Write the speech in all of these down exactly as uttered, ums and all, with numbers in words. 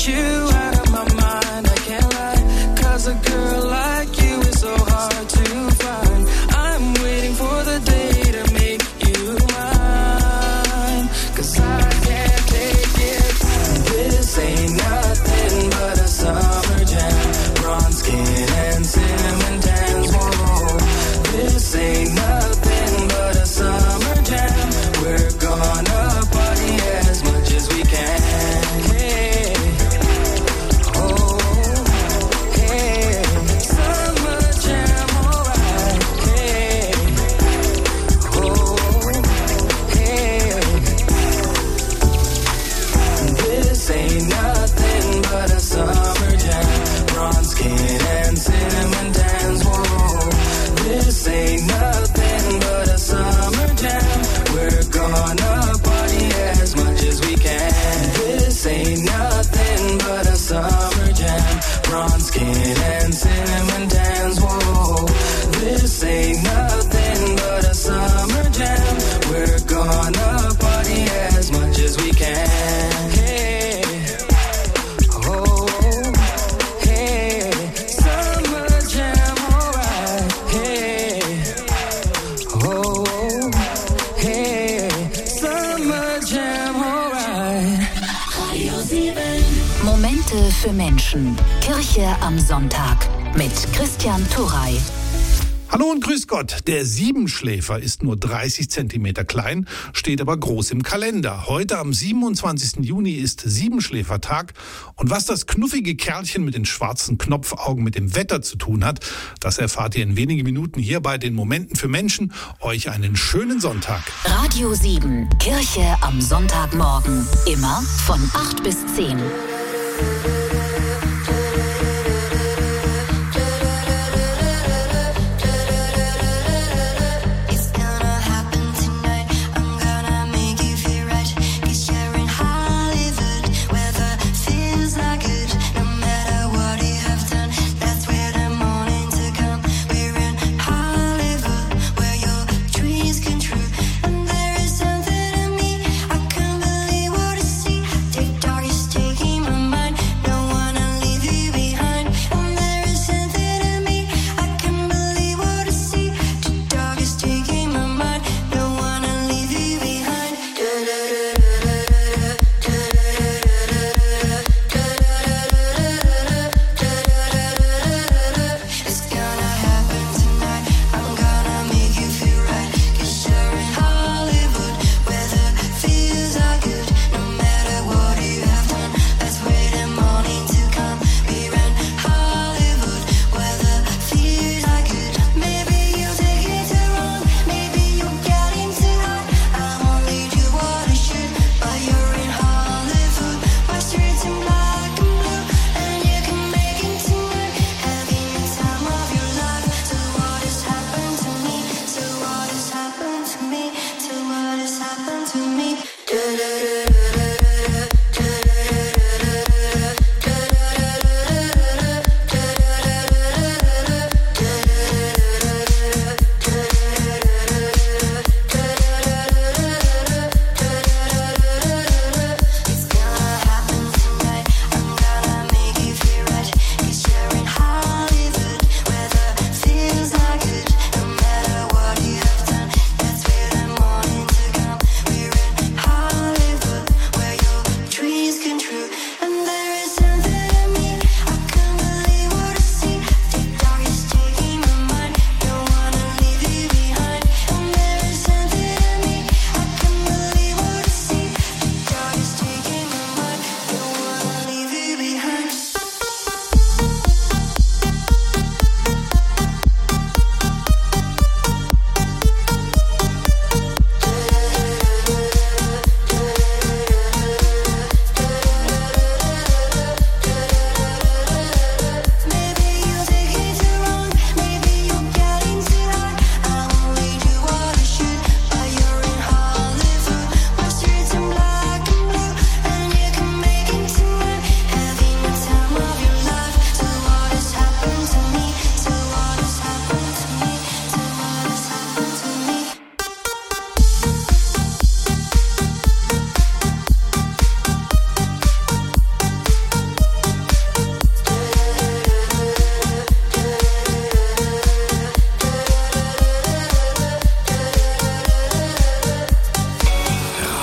want you out of my mind, I can't lie, cause a girl like you is so hard to find. I'm waiting for the day to make you mine, cause I can't take it. This ain't nothing but a summer jam, bronze skin and cinnamon tans. Whoa, this ain't nothing but a summer jam. We're gonna party as much as we can. Hey, oh, hey, summer jam, alright. Hey, oh, hey, this ain't nothing but a summer jam, bronze skin and cinnamon tans. Whoa, this ain't nothing but a summer jam. We're gonna party as much as we can. This ain't nothing but a summer jam, bronze skin and cinnamon tans. Whoa, this ain't nothing but a summer jam. We're gonna party as much as we can. Hey, oh, hey, summer jam, alright. Hey, oh, hey, summer jam, alright. Radio sieben. Momente für Menschen. Kirche am Sonntag mit Christian Turrey. Hallo und grüß Gott. Der Siebenschläfer ist nur dreißig Zentimeter klein, steht aber groß im Kalender. Heute am siebenundzwanzigsten Juni ist Siebenschläfertag. Und was das knuffige Kerlchen mit den schwarzen Knopfaugen mit dem Wetter zu tun hat, das erfahrt ihr in wenigen Minuten hier bei den Momenten für Menschen. Euch einen schönen Sonntag. Radio sieben. Kirche am Sonntagmorgen. Immer von acht bis zehn. Taking my mind, no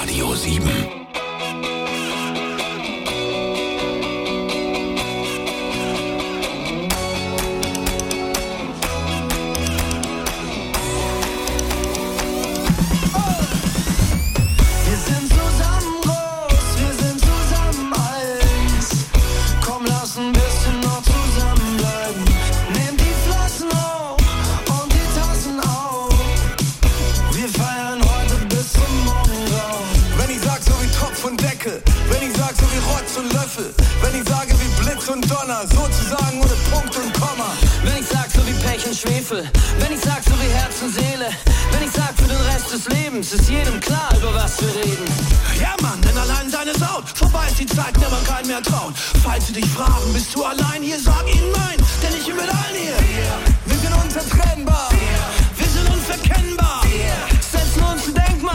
Radio sieben. Wenn ich sag so wie Rotz und Löffel, wenn ich sage wie Blitz und Donner, sozusagen ohne Punkt und Komma. Wenn ich sag so wie Pech und Schwefel, wenn ich sag so wie Herz und Seele, wenn ich sag für den Rest des Lebens, ist jedem klar, über was wir reden. Ja Mann, denn allein seine Saut, vorbei ist die Zeit, der man keinen mehr traut. Falls sie dich fragen, bist du allein hier, sag ihnen nein, denn ich bin mit allen hier. Wir sind unzertrennbar, wir sind unverkennbar, setzen uns ein Denkmal.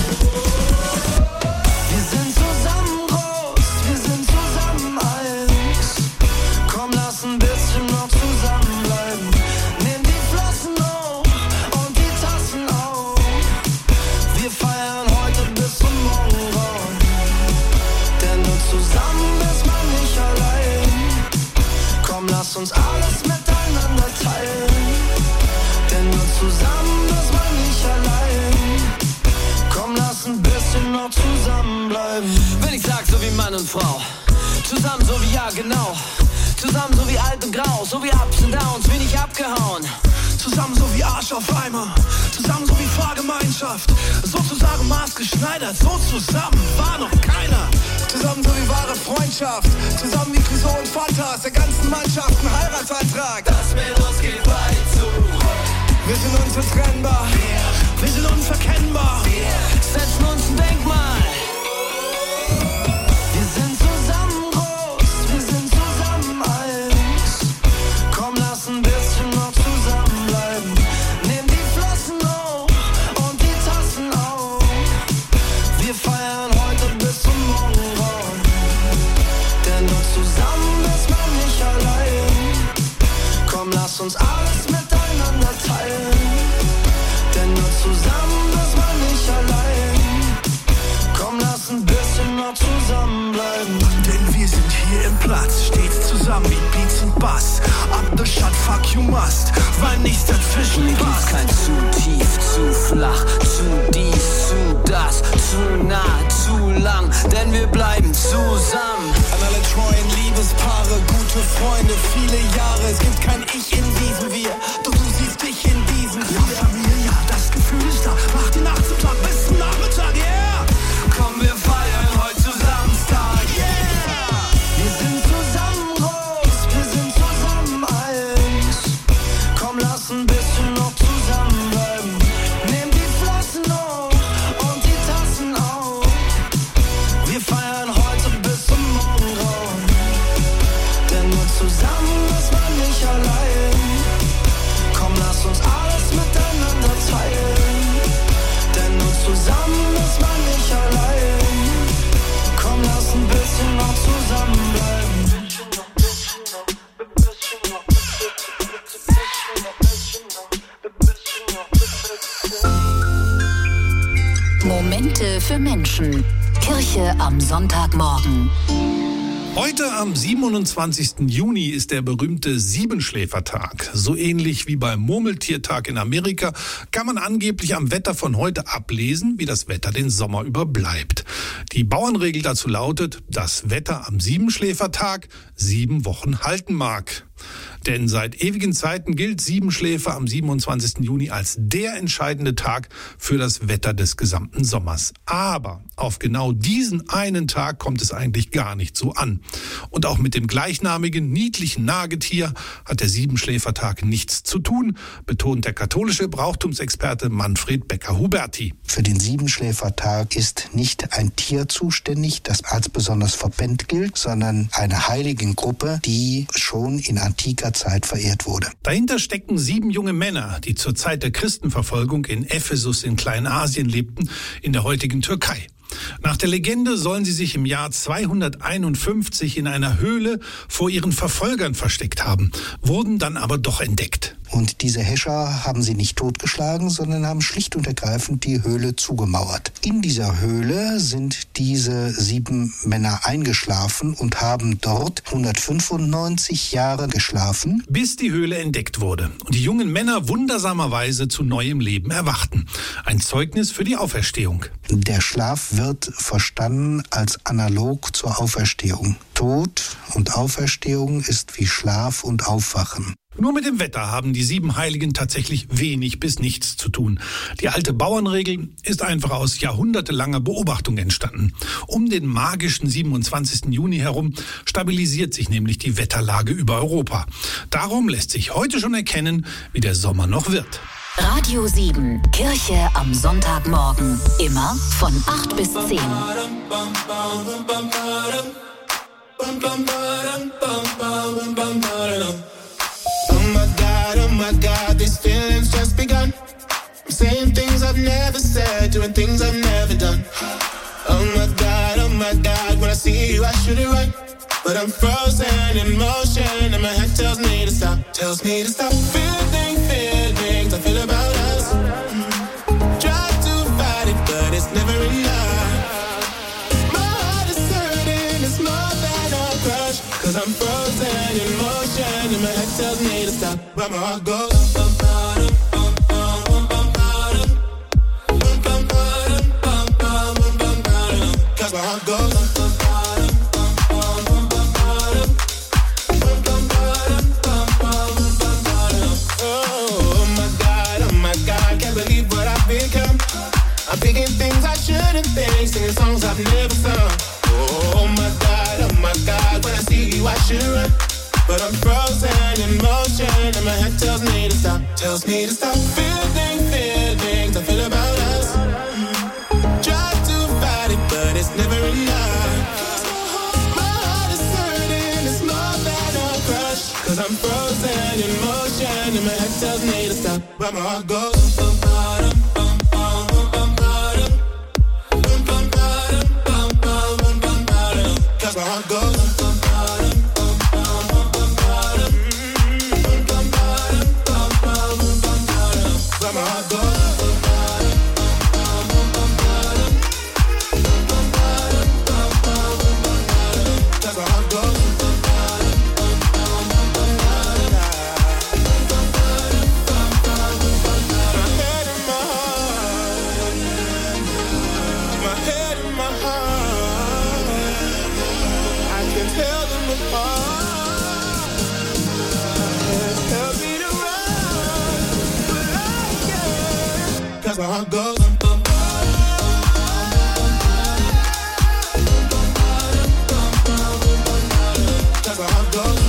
Lass uns alles miteinander teilen, denn nur zusammen ist man nicht allein. Komm, lass ein bisschen noch zusammenbleiben. Wenn ich sag so wie Mann und Frau, zusammen so wie ja genau, zusammen so wie alt und grau, so wie Ups und Downs, wie nicht abgehauen. Zusammen so wie Arsch auf Eimer, zusammen so wie Fahrgemeinschaft, sozusagen maßgeschneidert, so zusammen war noch keiner. Zusammen so wie wahre Freundschaft, zusammen wie Clouseau und Fanta, aus der ganzen Mannschaft ein Heiratsantrag. Das mit uns geht weit zu. Wir sind unzertrennbar, wir, wir sind unverkennbar, wir setzen uns ein Denkmal. Wir sind zusammen groß, wir sind zusammen eins. Komm, lass ein bisschen noch zusammenbleiben. Nehm die Flossen hoch und die Tassen auf. Wir feiern heute bis zum Morgengrauen. Denn nur zusammen ist man nicht allein. Komm, lass uns alles miteinander teilen. Denn nur zusammen ist man nicht allein. Komm, lass ein bisschen noch zusammenbleiben. Denn wir sind hier im Platz, stets zusammen wie Beats und Bass. Up the shot, fuck you must, weil nichts dazwischen Mir passt. gibt's kein zu tief, zu flach, zu dies, zu das, zu nah, zu lang, denn wir bleiben zusammen. An alle treuen Liebespaare, gute Freunde, viele Jahre. Es gibt kein Ich in diesem Wir, doch du siehst dich in diesem Wir. Ja, Familie, ja, das Gefühl ist da. Mach die Nacht zum Tag, bis zum Nachmittag, yeah. Komm, wir feiern heute Samstag, yeah. Wir sind zusammen groß, wir sind zusammen eins. Komm, lass ein bisschen noch zusammenbleiben. Nehm die Flossen hoch und die Tassen auf. Wir feiern heute bis zum Morgengrauen. Denn nur zusammen ist man nicht allein. Komm, lass uns alles miteinander teilen. Denn nur zusammen ist man nicht allein. Komm, lass ein bisschen noch zusammenbleiben. Momente für Menschen. Kirche am Sonntagmorgen. Heute am siebenundzwanzigsten Juni ist der berühmte Siebenschläfertag. So ähnlich wie beim Murmeltiertag in Amerika kann man angeblich am Wetter von heute ablesen, wie das Wetter den Sommer über bleibt. Die Bauernregel dazu lautet, dass Wetter am Siebenschläfertag sieben Wochen halten mag. Denn seit ewigen Zeiten gilt Siebenschläfer am siebenundzwanzigsten Juni als der entscheidende Tag für das Wetter des gesamten Sommers. Aber auf genau diesen einen Tag kommt es eigentlich gar nicht so an. Und auch mit dem gleichnamigen, niedlichen Nagetier hat der Siebenschläfertag nichts zu tun, betont der katholische Brauchtumsexperte Manfred Becker-Huberti. Für den Siebenschläfertag ist nicht ein Tier zuständig, das als besonders verpennt gilt, sondern eine Heiligengruppe, die schon in antiker Zeit verehrt wurde. Dahinter stecken sieben junge Männer, die zur Zeit der Christenverfolgung in Ephesus in Kleinasien lebten, in der heutigen Türkei. Nach der Legende sollen sie sich im Jahr zweihunderteinundfünfzig in einer Höhle vor ihren Verfolgern versteckt haben, wurden dann aber doch entdeckt. Und diese Häscher haben sie nicht totgeschlagen, sondern haben schlicht und ergreifend die Höhle zugemauert. In dieser Höhle sind diese sieben Männer eingeschlafen und haben dort hundertfünfundneunzig Jahre geschlafen. Bis die Höhle entdeckt wurde und die jungen Männer wundersamerweise zu neuem Leben erwachten. Ein Zeugnis für die Auferstehung. Der Schlaf wird verstanden als analog zur Auferstehung. Tod und Auferstehung ist wie Schlaf und Aufwachen. Nur mit dem Wetter haben die sieben Heiligen tatsächlich wenig bis nichts zu tun. Die alte Bauernregel ist einfach aus jahrhundertelanger Beobachtung entstanden. Um den magischen siebenundzwanzigsten Juni herum stabilisiert sich nämlich die Wetterlage über Europa. Darum lässt sich heute schon erkennen, wie der Sommer noch wird. Radio sieben, Kirche am Sonntagmorgen. Immer von acht bis zehn. Oh my God, oh my God, these feelings just begun. I'm saying things I've never said, doing things I've never done. Oh my God, oh my God, when I see you I should it right, but I'm frozen in motion and my head tells me to stop, tells me to stop. Feeling feelings I feel about us. Try to fight it, but it's never enough. My heart is hurting, it's more than a crush, 'cause I'm frozen in motion and my head tells me to stop, but my heart goes. Cause my heart goes. Oh my God, oh my God, can't believe what I've become. I'm thinking things I shouldn't think, singing songs I've never sung. Oh my God, oh my God, when I see you I should run, but I'm frozen in motion and my head tells me to stop, tells me to stop. Feeling feelings I feel about us. Try to fight it, but it's never enough. My heart is hurting, it's more than a crush, 'cause I'm frozen in motion and my head tells me to stop, but my heart goes. Cause my heart goes. Where my heart goes. That's where my heart goes. My head and my heart. My head and my heart. I can tell them apart. Tell me to run, but I can't. 'Cause my heart goes. Cause my heart goes.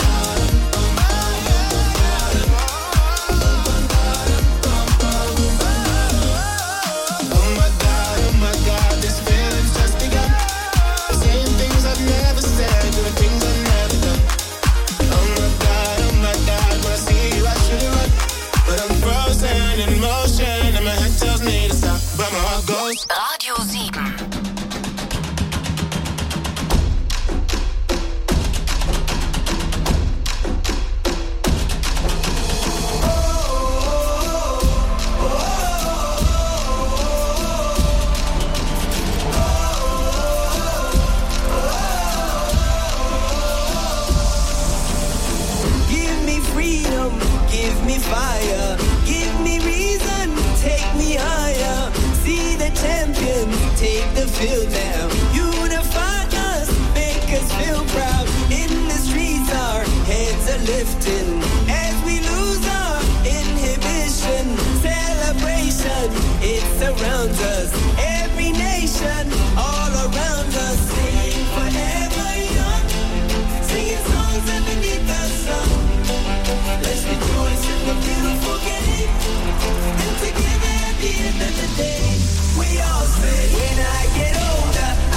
Oh my God, oh my God, this feeling's just begun. Saying things I've never said, doing things I've never done. Oh my God, oh my God, when I see you I should run, but I'm frozen in motion and my head tells me to stop, but my heart goes. Radio sieben. Give me freedom, give me fire, give me reason, take me higher. See the champions, take the field now. Unify us, make us feel proud. In the streets our heads are lifting as we lose our inhibition. Celebration, it surrounds us. Every nation, all around us. Sing forever young, singing songs underneath the sun. Let's rejoice in the beautiful game, and together at the end of the day, we all say, when I get older,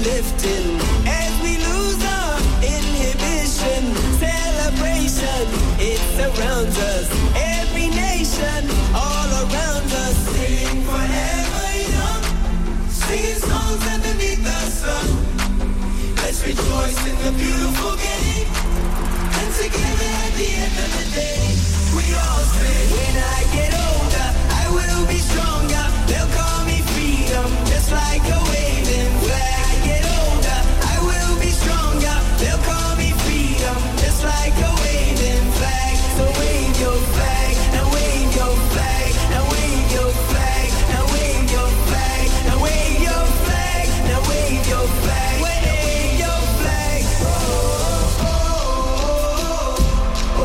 uplifting as we lose our inhibition. Celebration, it surrounds us. Every nation, all around us. Sing forever young, singing songs underneath the sun. Let's rejoice in the beautiful game, and together at the end of the day, we all say, when I get older, I will be stronger. They'll call me freedom, just like a waving flag. I get older, I will be stronger. They'll call me freedom, just like a waving flag. So wave your flag, now wave your flag, now wave your flag, now wave your flag, now wave your flag, now wave your flag, wave your flag. Oh, oh, oh, oh,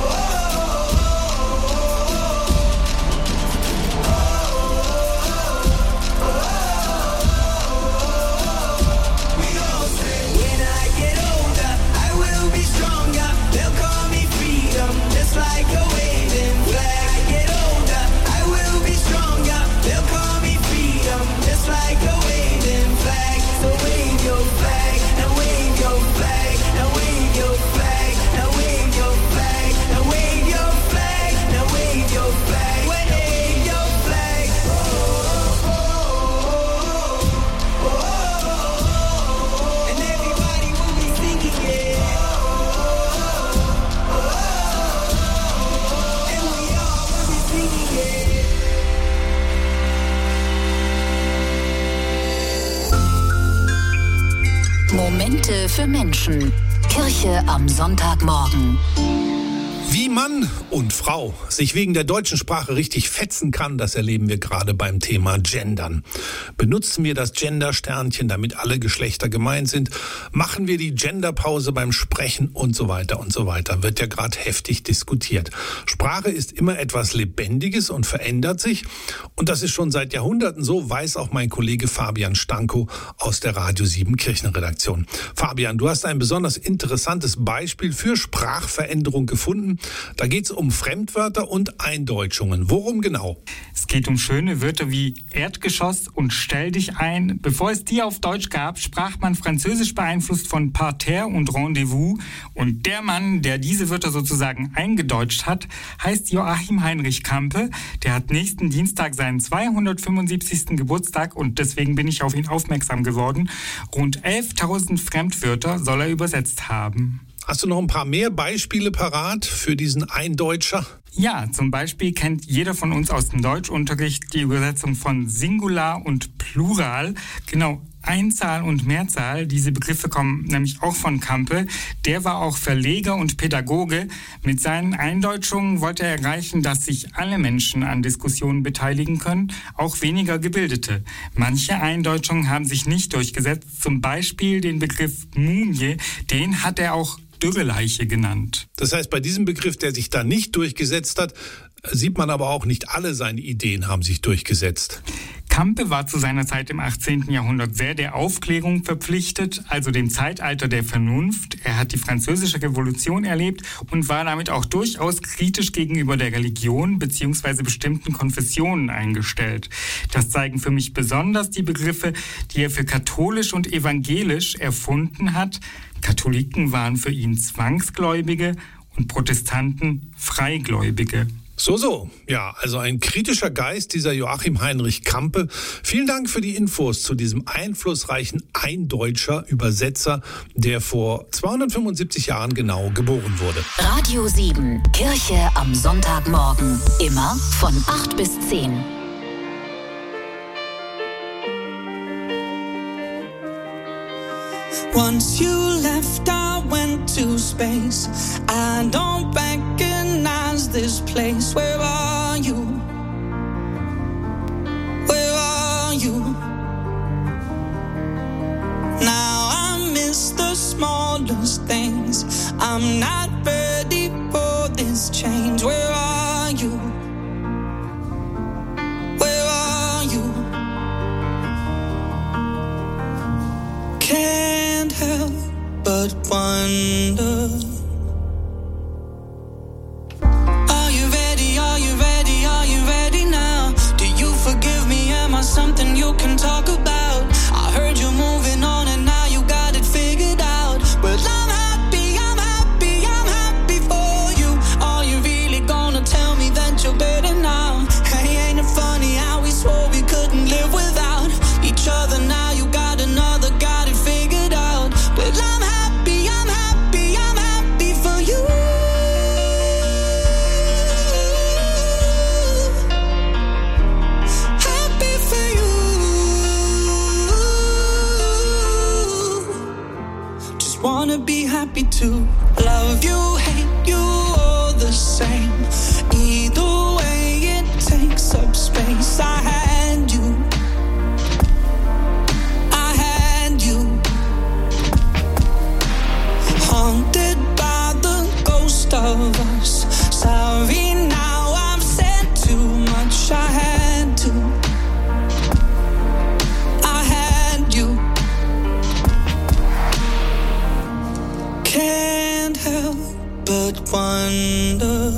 oh. We all say, when I get older, I will be stronger. They'll call me freedom, just like a waving flag. I get older, I will be stronger. They'll call me freedom, just like a waving flag. So wave your flag, now wave your flag, now wave your flag, now wave your flag, now wave your flag, now wave your flag, wave your flag. Oh, oh, oh, oh, oh. And everybody will be singing it. And we all will be singing it. Momente für Menschen. Kirche am Sonntagmorgen. Wie Mann und Frau sich wegen der deutschen Sprache richtig fetzen kann, das erleben wir gerade beim Thema Gendern. Benutzen wir das Gender-Sternchen, damit alle Geschlechter gemeint sind? Machen wir die Genderpause beim Sprechen und so weiter und so weiter? Wird ja gerade heftig diskutiert. Sprache ist immer etwas Lebendiges und verändert sich. Und das ist schon seit Jahrhunderten so, weiß auch mein Kollege Fabian Stankow aus der Radio sieben Kirchenredaktion. Fabian, du hast ein besonders interessantes Beispiel für Sprachveränderung gefunden. Da geht es um Fremdwörter und Eindeutschungen. Worum genau? Es geht um schöne Wörter wie Erdgeschoss und Stell dich ein. Bevor es die auf Deutsch gab, sprach man Französisch beeinflusst von Parterre und Rendezvous. Und der Mann, der diese Wörter sozusagen eingedeutscht hat, heißt Joachim Heinrich Campe. Der hat nächsten Dienstag seinen zweihundertfünfundsiebzigsten Geburtstag und deswegen bin ich auf ihn aufmerksam geworden. Rund elftausend Fremdwörter soll er übersetzt haben. Hast du noch ein paar mehr Beispiele parat für diesen Eindeutscher? Ja, zum Beispiel kennt jeder von uns aus dem Deutschunterricht die Übersetzung von Singular und Plural. Genau, Einzahl und Mehrzahl, diese Begriffe kommen nämlich auch von Campe. Der war auch Verleger und Pädagoge. Mit seinen Eindeutschungen wollte er erreichen, dass sich alle Menschen an Diskussionen beteiligen können, auch weniger Gebildete. Manche Eindeutschungen haben sich nicht durchgesetzt, zum Beispiel den Begriff Mumie, den hat er auch Dürreleiche genannt. Das heißt, bei diesem Begriff, der sich da nicht durchgesetzt hat, sieht man aber auch, nicht alle seine Ideen haben sich durchgesetzt. Campe war zu seiner Zeit im achtzehnten Jahrhundert sehr der Aufklärung verpflichtet, also dem Zeitalter der Vernunft. Er hat die Französische Revolution erlebt und war damit auch durchaus kritisch gegenüber der Religion bzw. bestimmten Konfessionen eingestellt. Das zeigen für mich besonders die Begriffe, die er für katholisch und evangelisch erfunden hat. Katholiken waren für ihn Zwangsgläubige und Protestanten Freigläubige. So, so. Ja, also ein kritischer Geist, dieser Joachim Heinrich Campe. Vielen Dank für die Infos zu diesem einflussreichen Eindeutscher, Übersetzer, der vor zweihundertfünfundsiebzig Jahren genau geboren wurde. Radio sieben, Kirche am Sonntagmorgen. Immer von acht bis zehn. Once you left, I went to space. I don't recognize this place. Where are you? Where are you? Now I miss the smallest things. I'm not ready for this change. Where are you? Where are you? Can't help but wonder. Are you ready? Are you ready? Are you ready now? Do you forgive me? Am I something you can talk about? I heard you moving on and now you got wanna be happy to love you, hate you, all the same. Either way, it takes up space. I had you, I had you, haunted by the ghost of us. Sorry, now I've said too much. I had to, I had you. Can't help but wonder.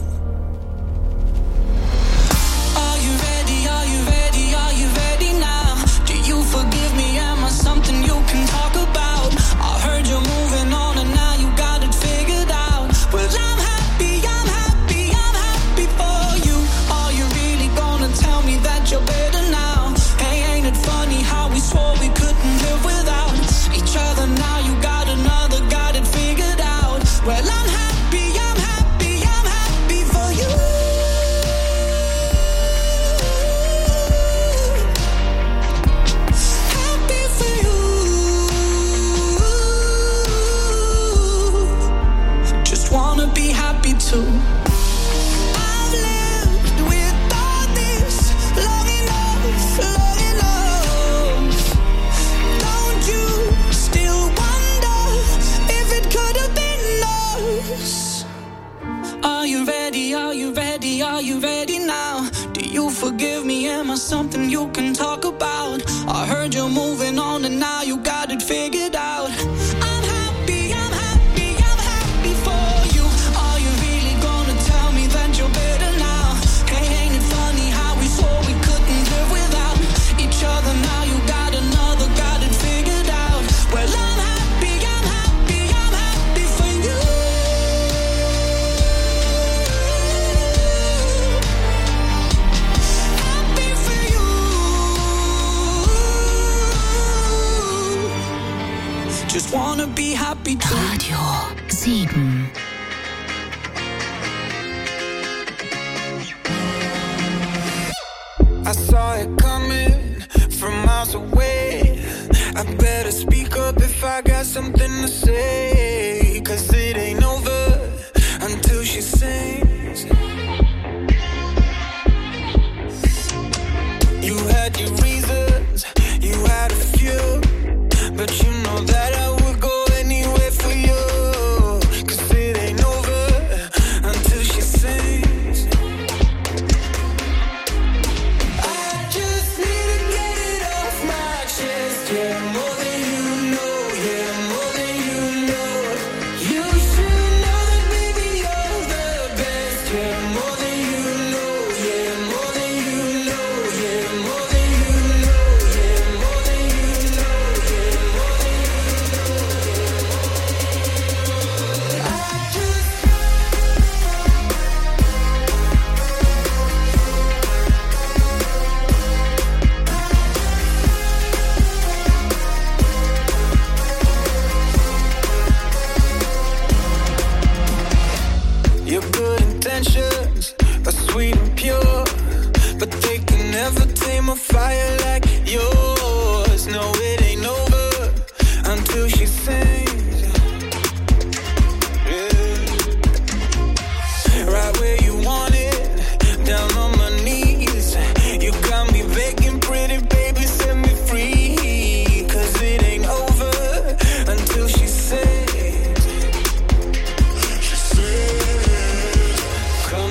Are you ready? Are you ready? Are you ready now? Do you forgive me? Am I something you can talk about? I heard you're moving on and now you got it figured out. Well, I'm happy, I'm happy, I'm happy for you. Are you really gonna tell me that you're better now? Hey, ain't it funny how we swore we couldn't live without each other? Now you got another, got it figured out. Well, I'm happy, I'm happy, I'm happy for you. Happy for you. Just wanna be happy too. I've lived with all this long enough, long enough. Don't you still wonder if it could have been us? Are you ready? Are you ready? Are you ready now? Do you forgive me? Am I something you can talk about? I heard you're moving on and now you got it figured out. I'm happy, I'm happy, I'm happy for you. Are you really gonna tell me that you're better now? Hey, ain't it funny how we swore we couldn't live without each other? Now you got another, got it figured out. Well, I'm happy, I'm happy, I'm happy for you. Happy for you. Just wanna be happy too. Radio sieben. I saw it coming from miles away. I better speak up if I got something to say. Cause it ain't over until she sings. You had your reasons, you had a few, but you know that I would go anywhere for you. Cause it ain't over until she sings. I just need to get it off my chest. Yeah, more than you know. Yeah, more than you know. You should know that, baby, you're the best. Yeah, more than you know. Yeah, more than you know. Yeah, more than you know. Yeah, more than you know. Yeah, more than you know. I just Your good intentions are sweet and pure, but they can never tame a fire like yours. No, it ain't over until she sings. Yeah. Right where you want it, down on my knees. You got me begging, pretty baby, set me free. Cause it ain't over until she sings. Come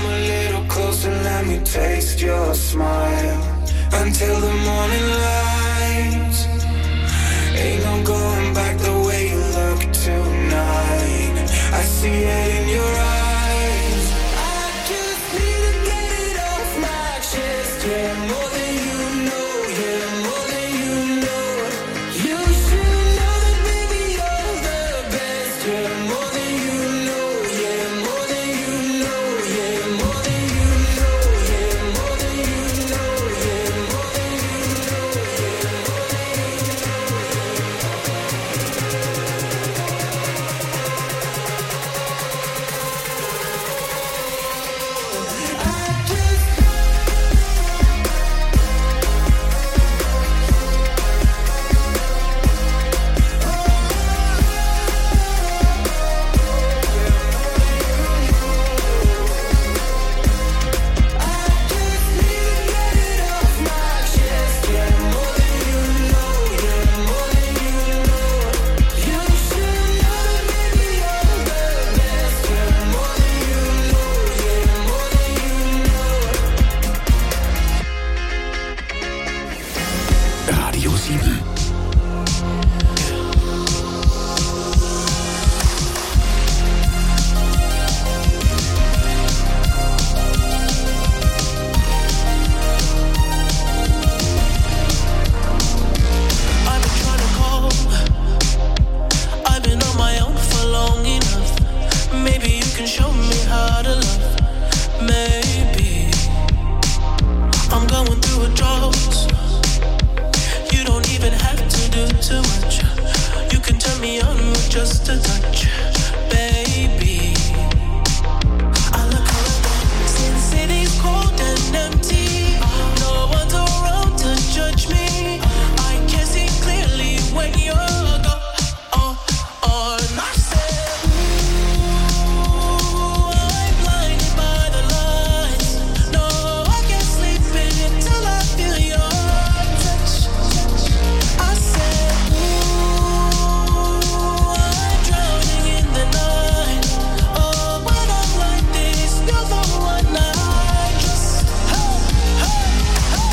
just a touch, baby. I look around, since city's cold and empty, no one's around to judge me. I can see clearly when you're gone. Oh, oh, and I said, ooh, I'm blinded by the lights. No, I can't sleep until I feel your touch. I said, ooh, I'm drowning in the night. Oh, when I'm like this, you're the one I just, hey, hey, hey.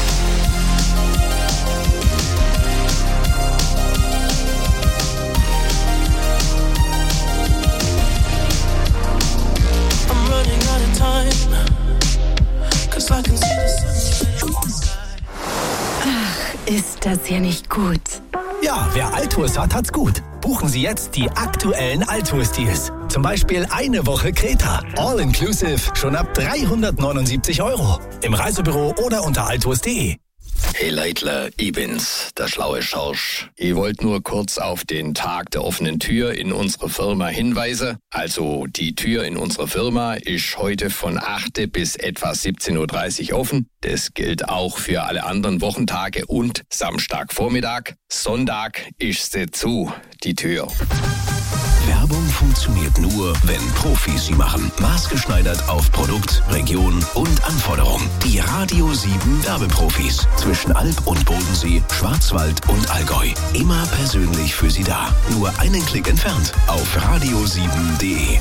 I'm running out of time, 'cause I can see the sunlight in the sky. Ist das hier nicht gut? Ja, wer Altours hat, hat's gut. Buchen Sie jetzt die aktuellen Altours-Deals. Zum Beispiel eine Woche Kreta. All-inclusive schon ab dreihundertneunundsiebzig Euro. Im Reisebüro oder unter altours punkt de. Hey Leitler, ich bin's, der schlaue Schorsch. Ich wollte nur kurz auf den Tag der offenen Tür in unserer Firma hinweisen. Also die Tür in unserer Firma ist heute von acht bis etwa siebzehn Uhr dreißig offen. Das gilt auch für alle anderen Wochentage und Samstagvormittag. Sonntag ist sie zu, die Tür. Werbung funktioniert nur, wenn Profis sie machen. Maßgeschneidert auf Produkt, Region und Anforderung. Die Radio sieben Werbeprofis. Zwischen Alb und Bodensee, Schwarzwald und Allgäu. Immer persönlich für Sie da. Nur einen Klick entfernt auf radio sieben punkt de.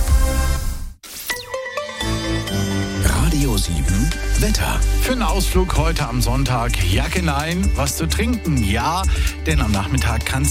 Radio sieben Wetter. Für einen Ausflug heute am Sonntag Jacke nein, was zu trinken ja, denn am Nachmittag kann es